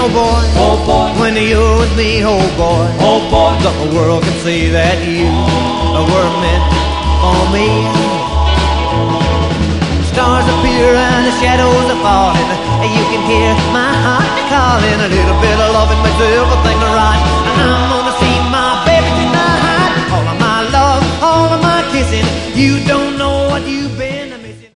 oh boy, oh boy, when you're with me, oh boy, oh boy, the whole world can see that you were meant for me. Stars appear and the shadows are falling. You can hear my heart calling. A little bit of loving makes everything right.